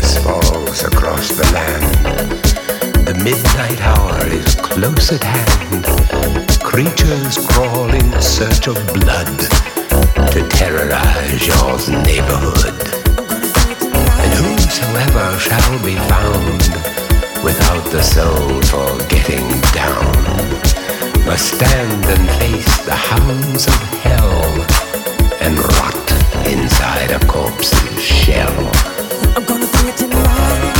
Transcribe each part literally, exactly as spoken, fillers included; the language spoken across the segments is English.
falls across the land. The midnight hour is close at hand. Creatures crawl in search of blood to terrorize your neighborhood. And whosoever shall be found without the soul for getting down must stand and face the hounds of hell and rot inside a corpse's shell. I'm gonna do it tonight.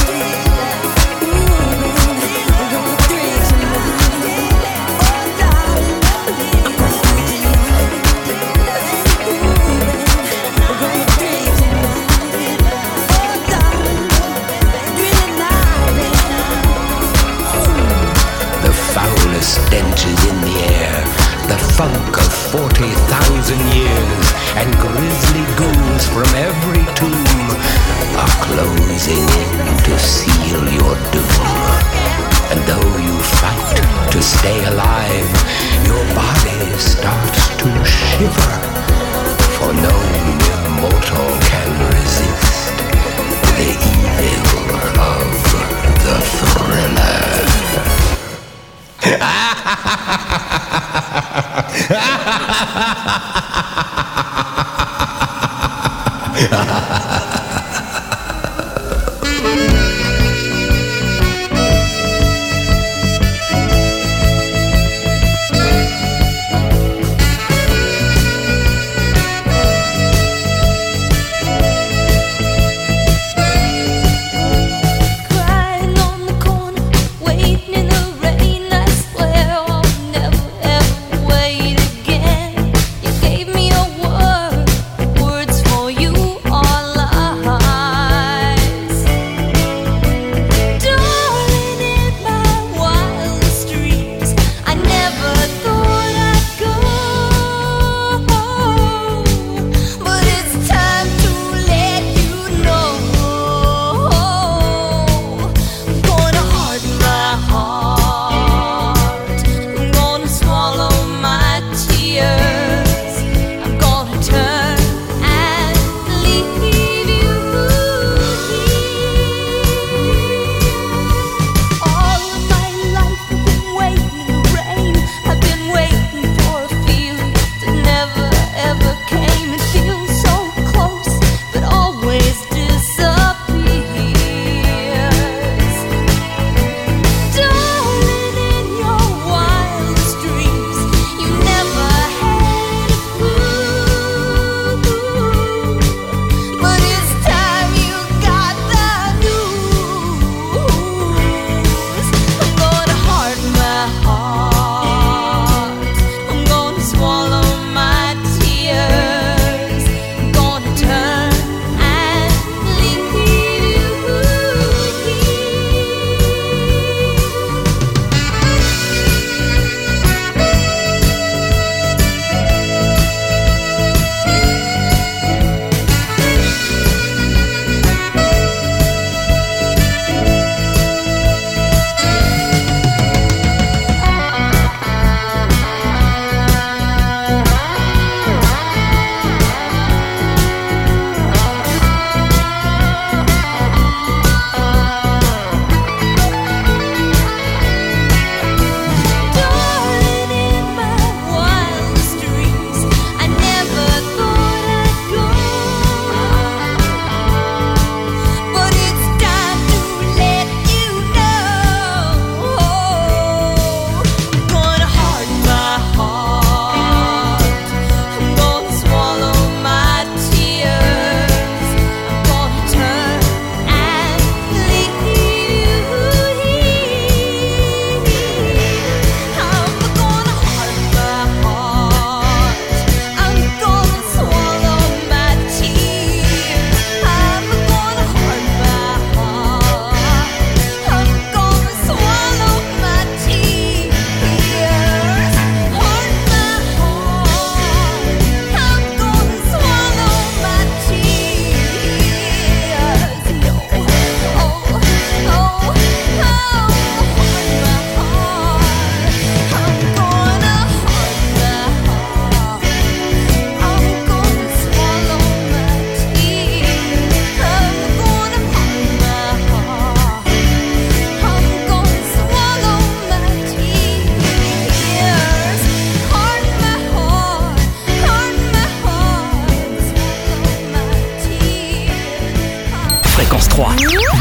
Stench is in the air, the funk of forty thousand years, and grisly ghouls from every tomb are closing in to seal your doom. And though you fight to stay alive, your body starts to shiver, for no mortal can resist the evil of the thriller. Words for you are lies.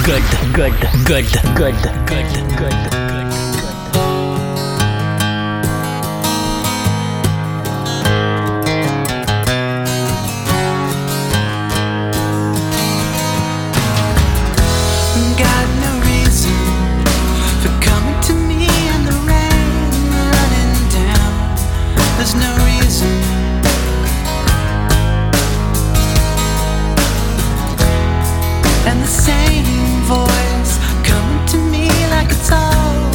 good, good, good, good, good, good, good. Got no reason for coming to me in the rain, running down. There's no reason. And the same voice coming to me like it's all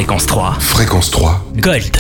Fréquence trois. Fréquence trois. Gold.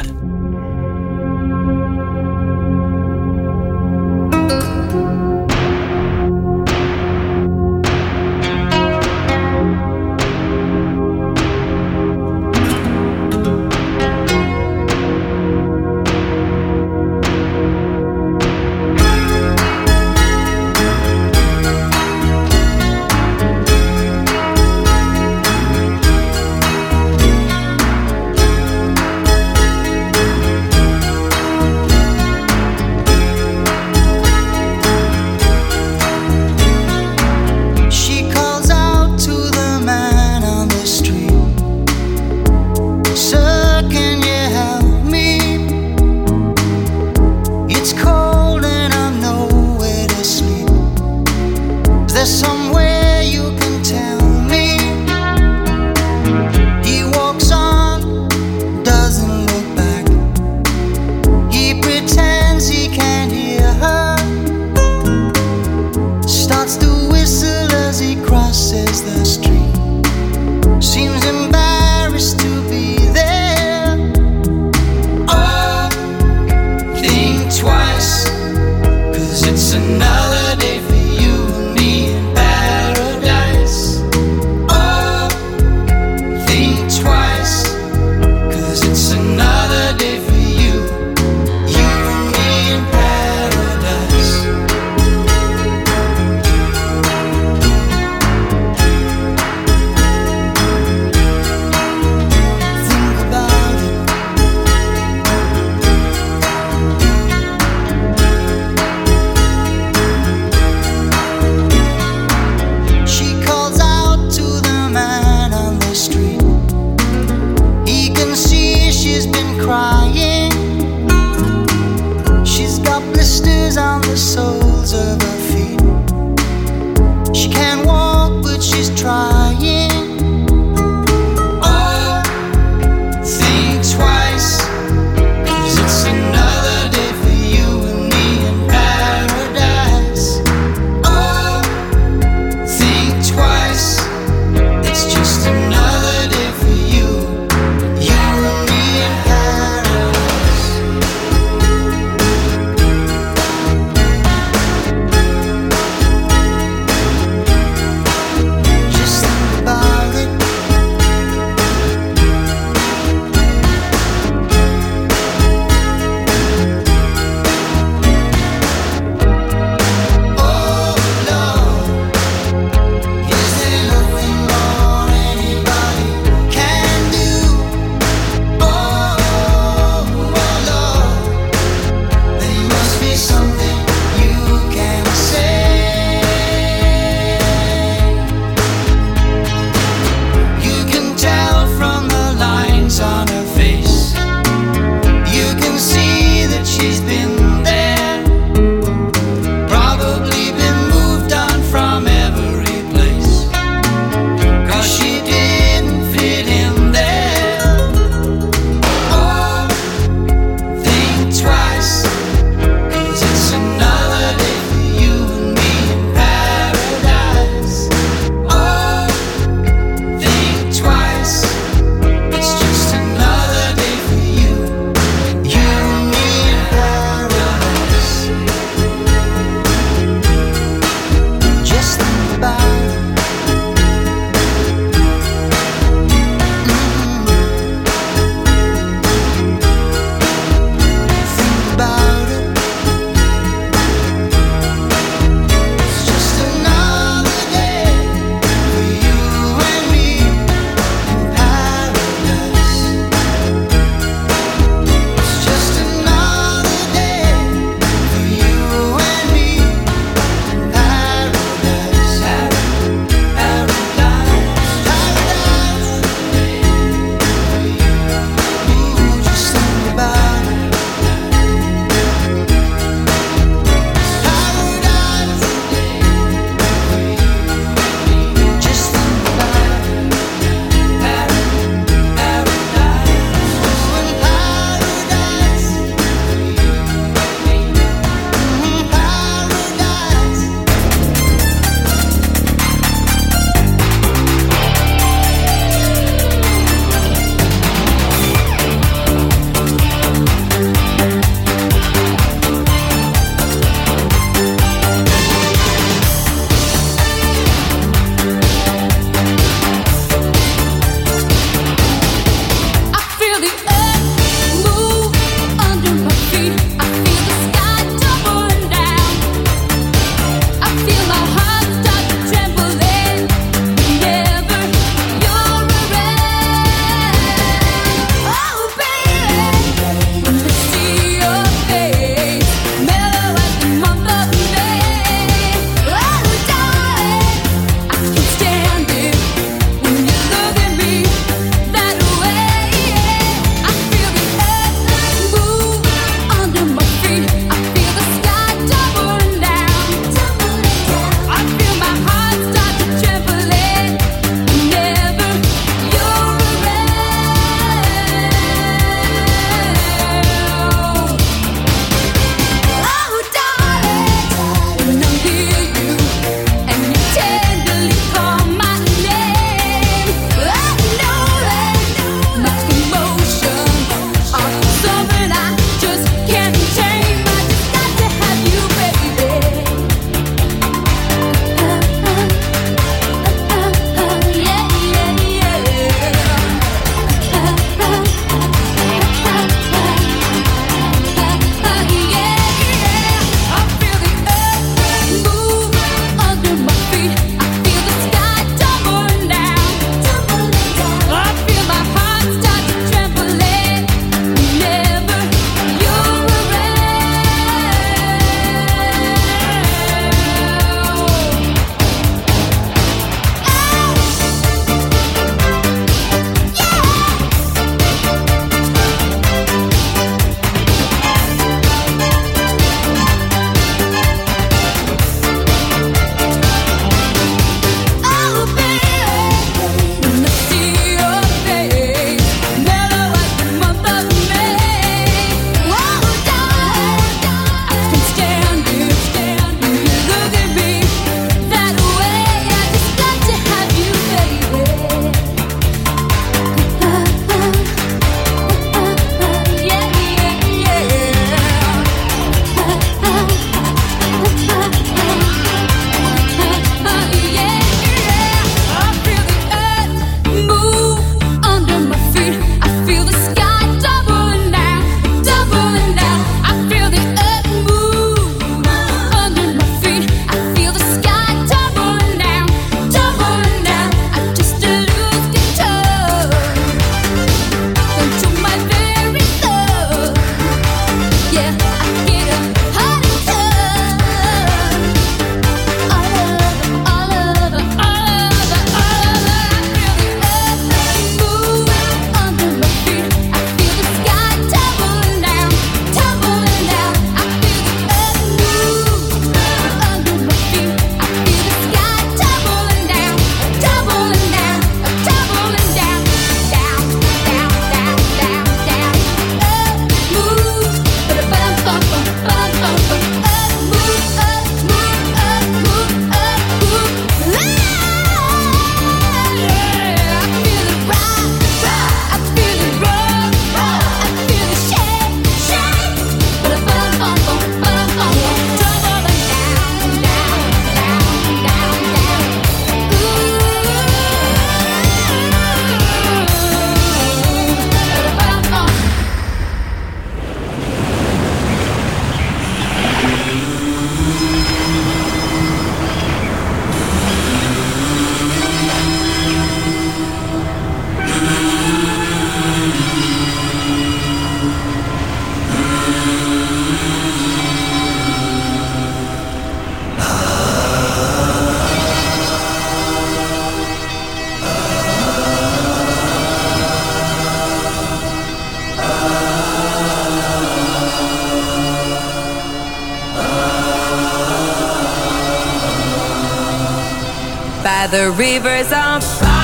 by the rivers of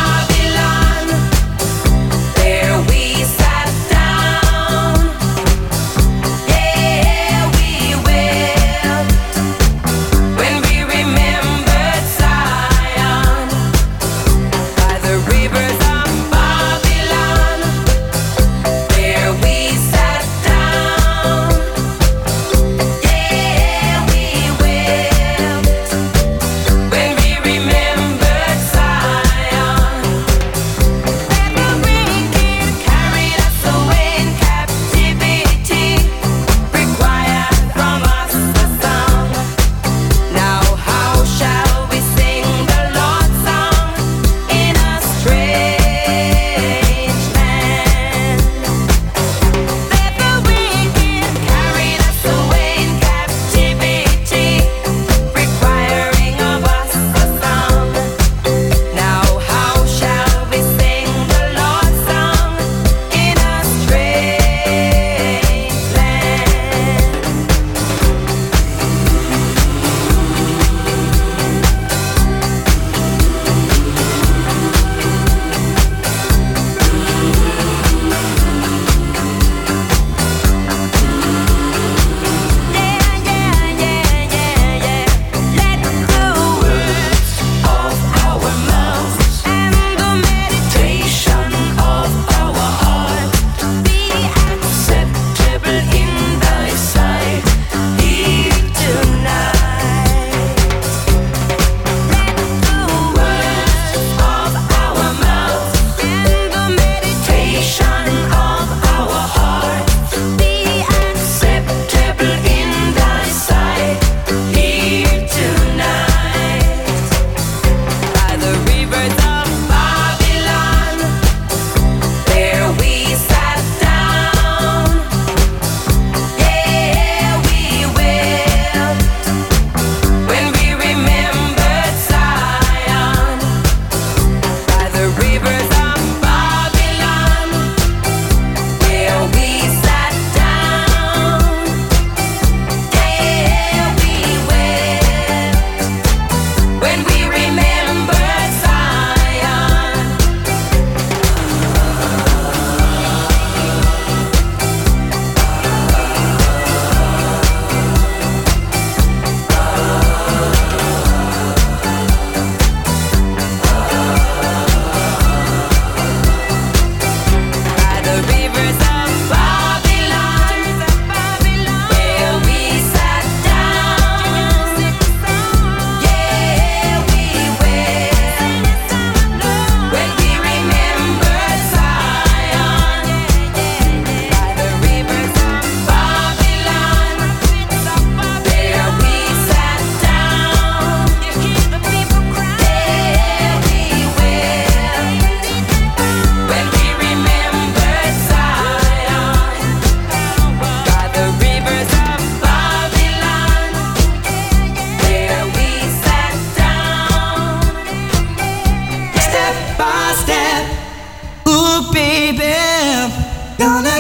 Babylon. There we sat down. Yeah, we wept when we remembered Zion. By the rivers of Babylon. There we sat down. Yeah, we wept when we remembered Zion.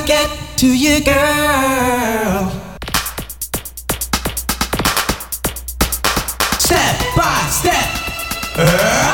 get to you, girl. Step by step. Uh.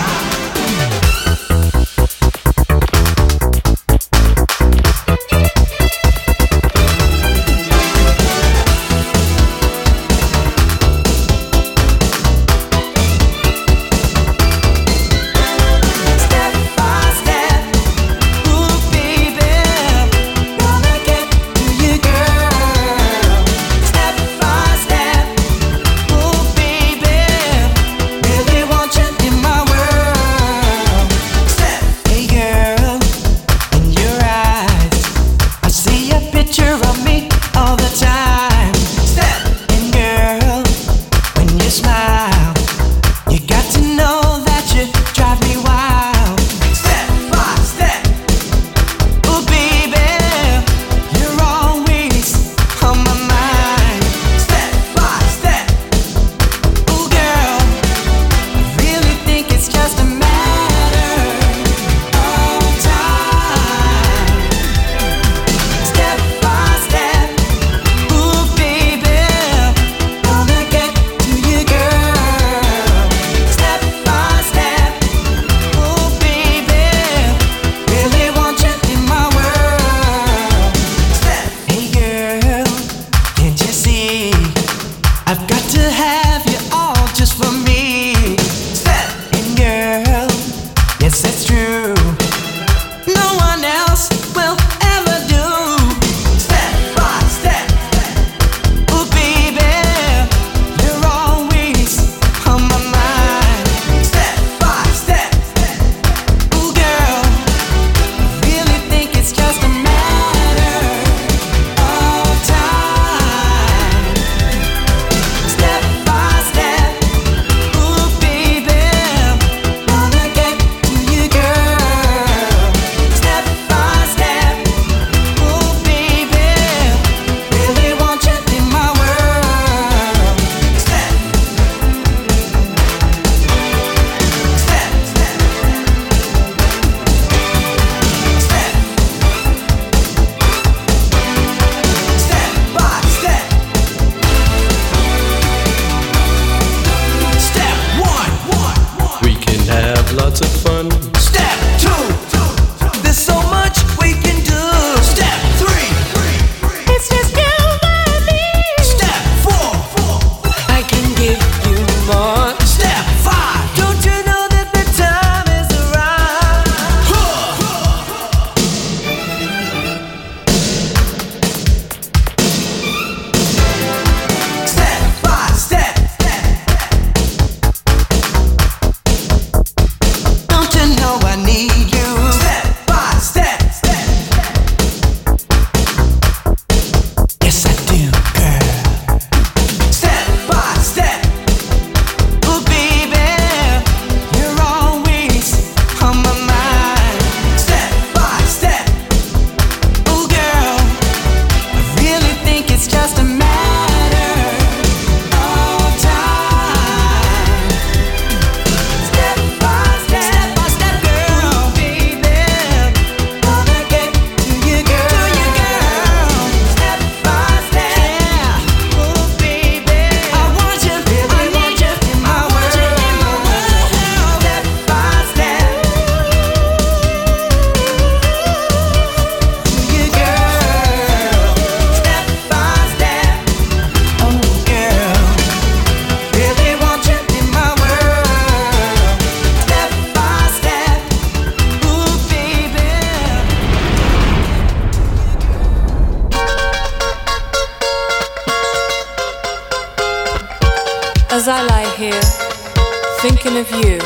As I lie here, thinking of you,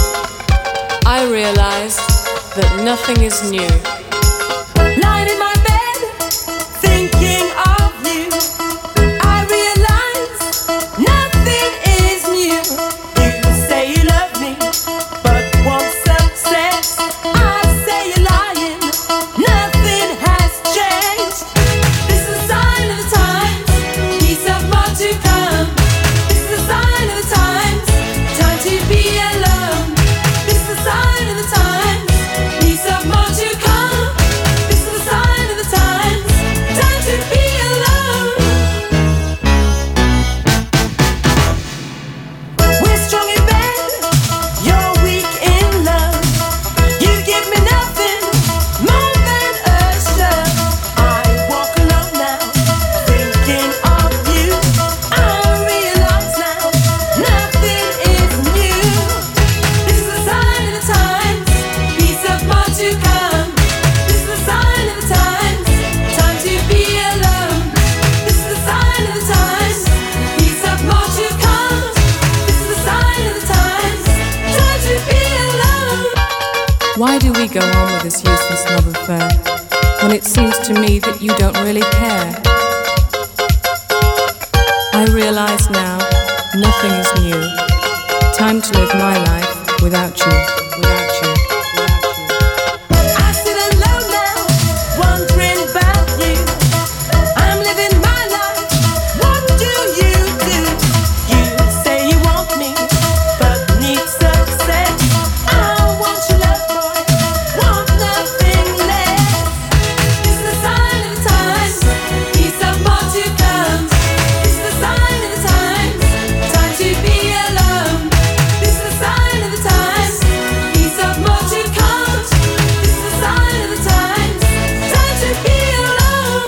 I realize that nothing is new. Lying in my bed, thinking of you, I realize nothing is new. You say you love me, but want success. I say you're lying, nothing has changed. This is a sign of the times, peace of more to come. This is a sign of the times, time to be alone. This is a sign of the times, peace of more to come. go on with this useless love affair when it seems to me that you don't really care? I realize now nothing is new. Time to live my life without you, without you, without you. I sit alone now, wondering about you. I'm living my life. What do you do? You say you want me, but need success. I want your love, boy, want nothing less. It's the sign of the times, peace of more to come. It's the sign of the times, time to be alone. It's the sign of the times, peace of more to come. It's the sign of the times, time to be alone.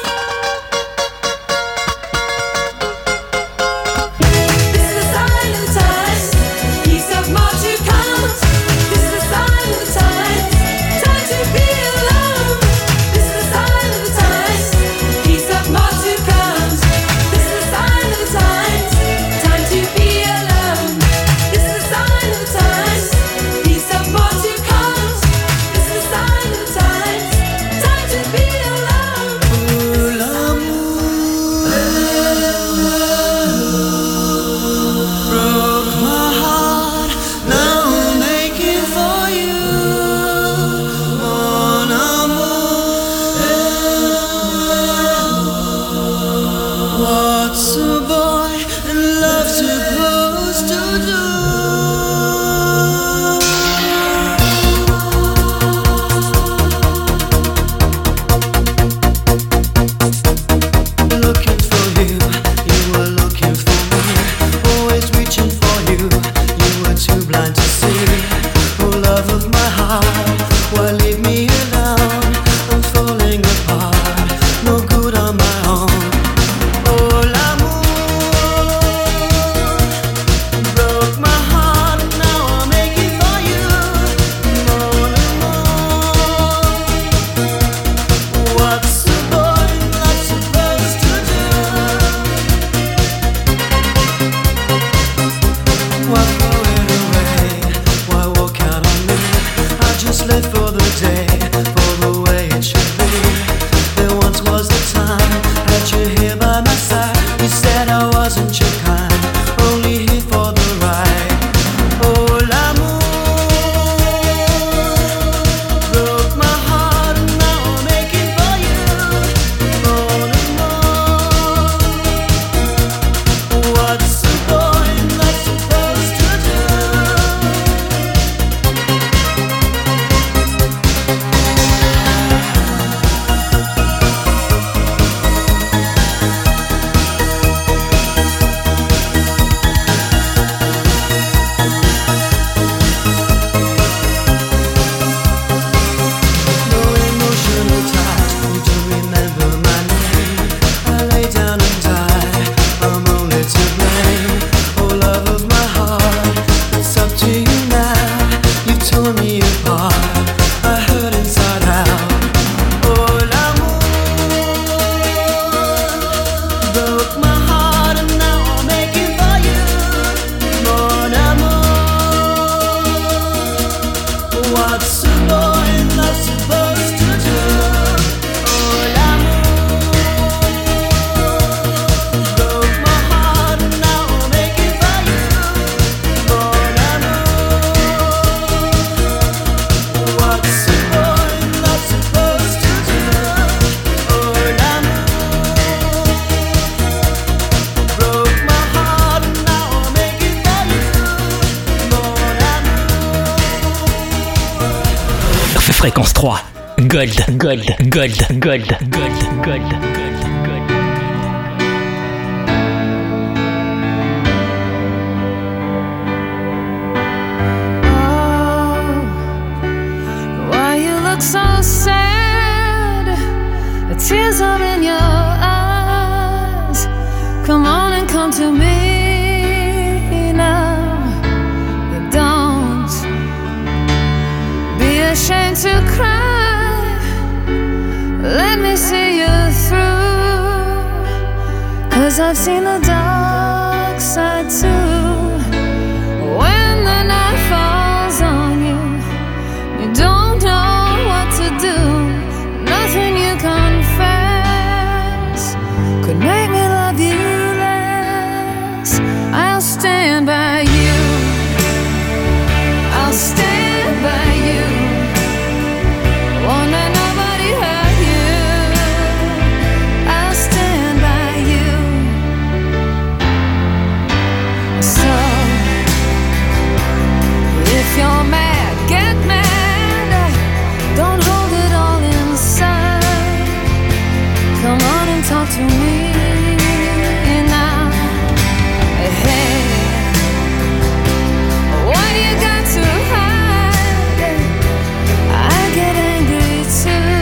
This is the sign of the times, peace of more to come. This is the sign of the times, time to be alone. This is the sign of the times, peace of more to come. This is the sign of the times, time to be alone. This is the sign of the times, peace of more to come. This is the sign of the times, time to be alone. Broke my heart, now I'm aching for you. Mon amour, what's a boy in love supposed to do? Looking for you, you were looking for me. Always reaching for you, you were too blind to see. Oh, love of my heart, why leave me alone? I'm falling apart, no good on my own. Oh, l'amour broke my heart, now I'm aching for you. Mon amour, what's a boy not supposed to do? Why throw it away? Why walk out on me? I just live for the day, for the way it should be. There once was a time, had you here by my side. You said I wasn't your kind, only here for the ride. Oh, l'amour broke my heart, and now I'm aching for you. Mon amour, what's a boy not supposed to do? No emotional ties, you don't remember my name. I lay down and die, I'm only to blame. Oh, love of my heart, it's up to you now. You tore me apart, I hurt inside out. Oh, l'amour broke my heart, and now I'm aching for you. Mon amour, what's a boy not supposed to do? Oh, l'amour broke my heart, and now I'm aching for you. Mon amour, what's a boy not supposed to do? Oh, l'amour broke my heart, and now I'm aching for you. Mon amour. Fréquence trois. Gold, gold, gold, gold, gold, gold, gold, gold. Why you look so sad? The tears are in your eyes. Come on and come to me now. Don't be ashamed to cry. Let me see you through. 'Cause I've seen the dark side too. When the night falls on you, you don't know talk to me now. Hey, what you got to hide? I get angry too.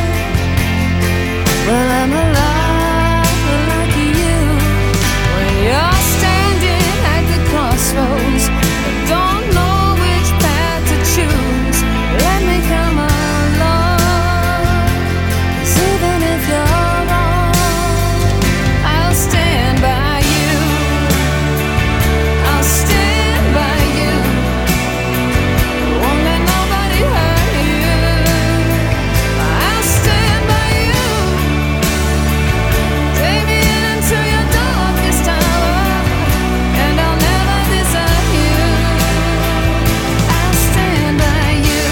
Well, I'm alive like you. When you're standing at the crossroads, don't know which path to choose. Let me come along. 'Cause even if you're wrong, I'll stand by you. I'll stand by you. Won't let nobody hurt you. I'll stand by you. Take me into your darkest hour, and I'll never desert you. I'll stand by you.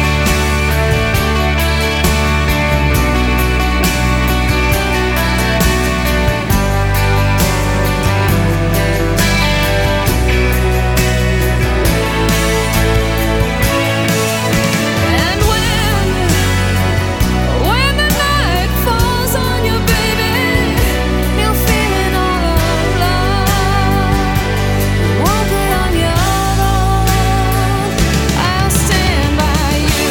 And when, when the night falls on you, baby, you're feeling all alone. Won't be on your own. I'll stand by you.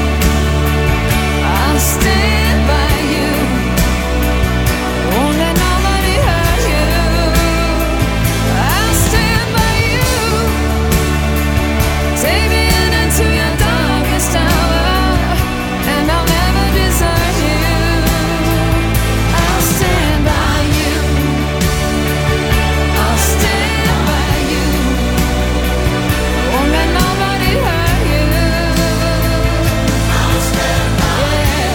I'll stand by you. Won't let nobody hurt you. I'll stand by you. Take me in into your darkest hour, and I'll never desert you. I'll stand by you. I'll stand by you. Won't let nobody hurt you. I'll stand by you.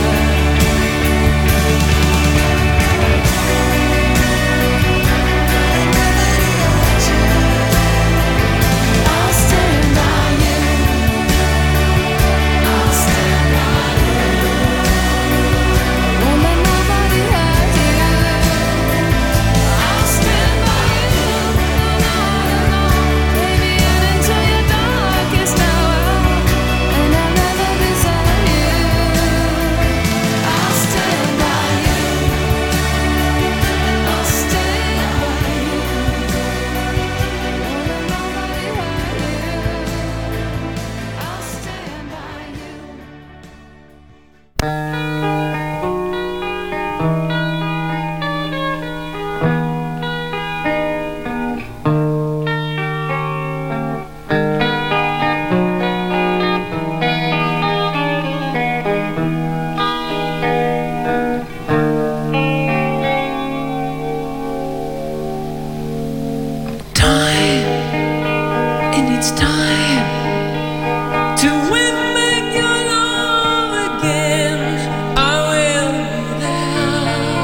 I'll stand by you. I'll stand by you. Won't let nobody hurt you. I'll stand by you. No, no, no. Take me in into your darkest hour, and I'll never desert you. I'll stand by you. I'll stand by you. Won't let nobody hurt you. I'll stand by you. Time, it needs time to win back your love again. I will be there.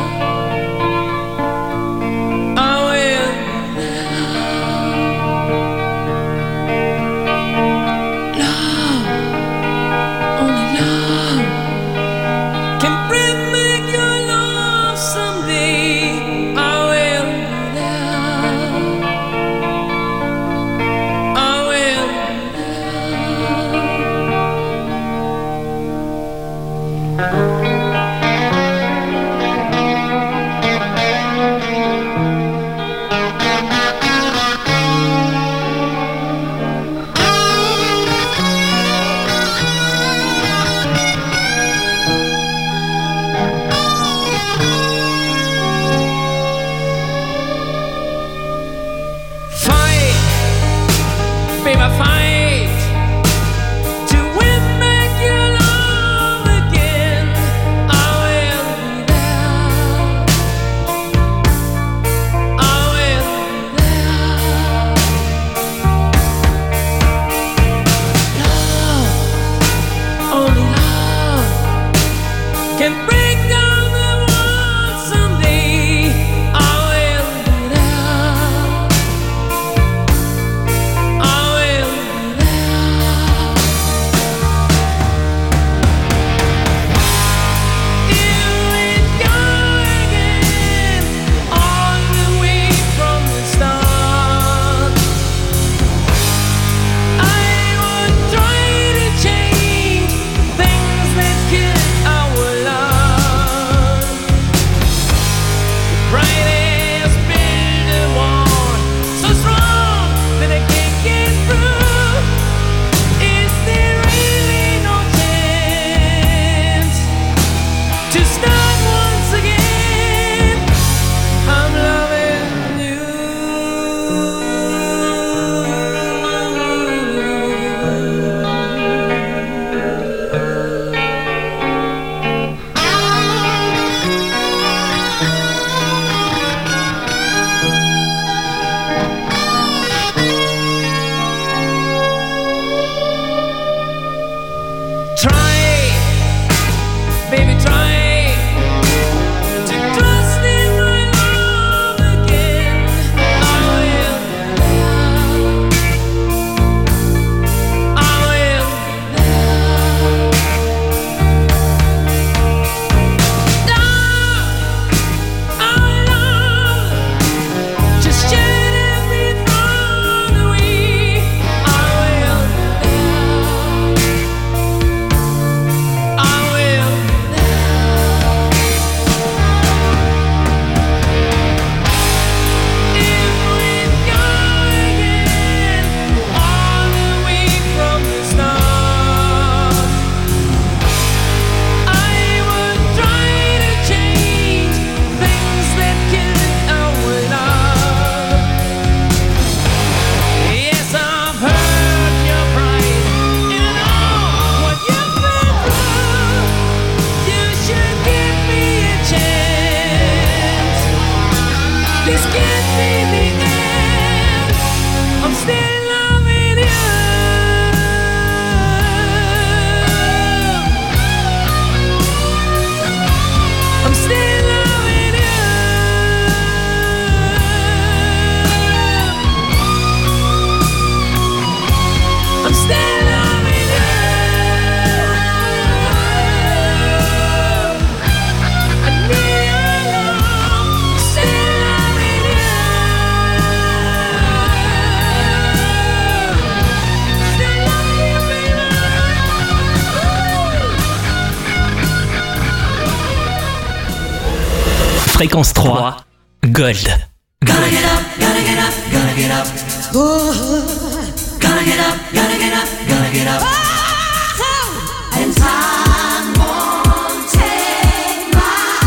Fréquence trois, Gold. Gotta get up, gotta get up, gotta get up. Ooh, gotta get up, gotta get up, gotta get up. Oh, and time won't take my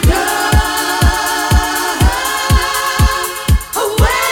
love away.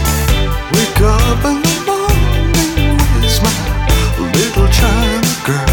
Wake up in the morning with my little China girl.